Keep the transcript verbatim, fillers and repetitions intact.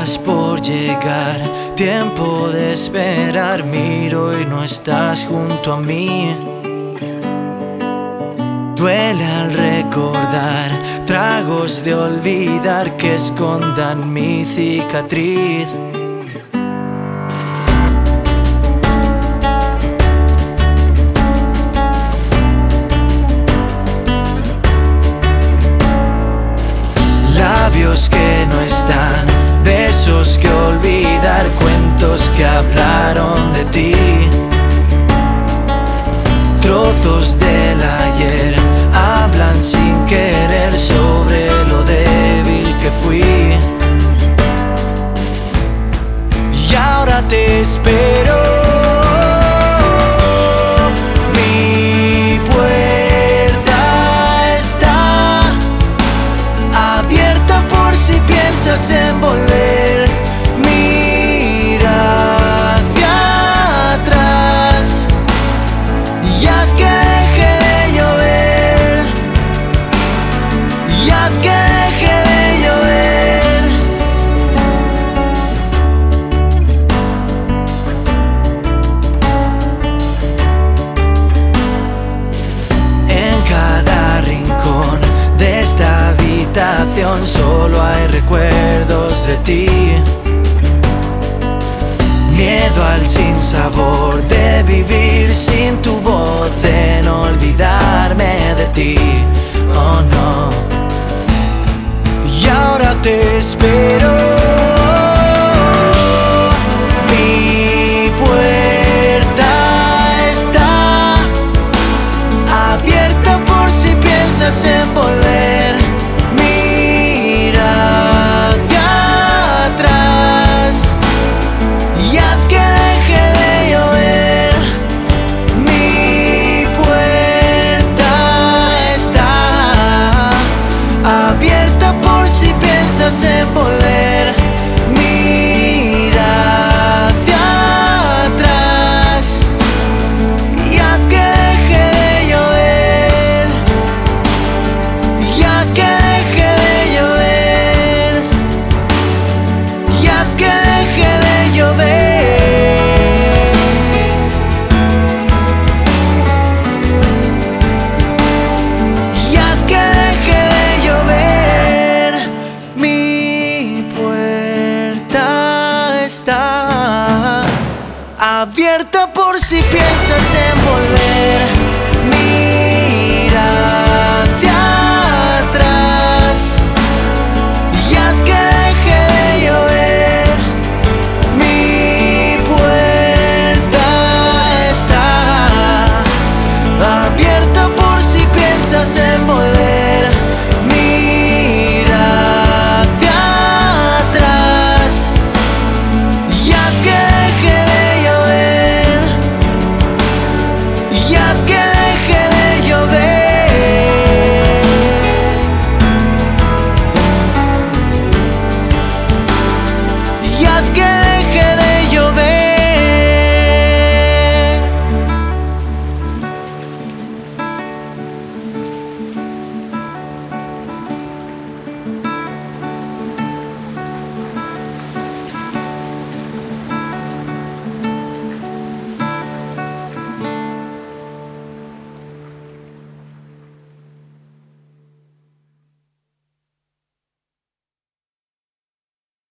estás por llegar, tiempo de esperar. Miro y no estás junto a mí. Duele al recordar, tragos de olvidar que escondan mi cicatriz. Labios que no están, besos que olvidar, cuentos que hablaron de ti. Trozos del ayer hablan sin querer sobre lo débil que fui. Y ahora te espero. Mi puerta está abierta por si piensas en volver. Mira hacia atrás y haz que deje de llover. Y haz que deje de llover. En cada rincón de esta habitación solo hay recuerdos de ti. Miedo al sinsabor de vivir sin tu voz, de no olvidarme de ti, oh no. Y ahora te espero. Mi puerta está abierta por si piensas en volver. En volver, mira hacia atrás y haz que deje de llover. Y haz que deje de llover. Y haz que deje de llover. Y haz que deje de llover. Está abierta por si piensas en volver.